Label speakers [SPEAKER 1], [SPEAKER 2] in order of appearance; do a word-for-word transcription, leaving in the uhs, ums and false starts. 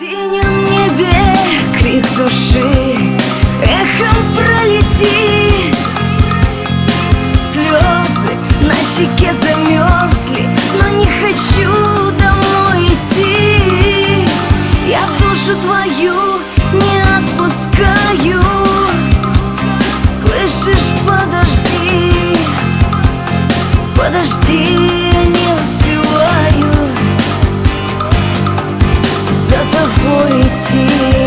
[SPEAKER 1] синем небе крик души эхом пролетит. Слезы на щеке замерзли, но не хочу домой идти. Я душу твою не отпускаю. Слышишь, подожди, подожди, я не успеваю за тобой идти.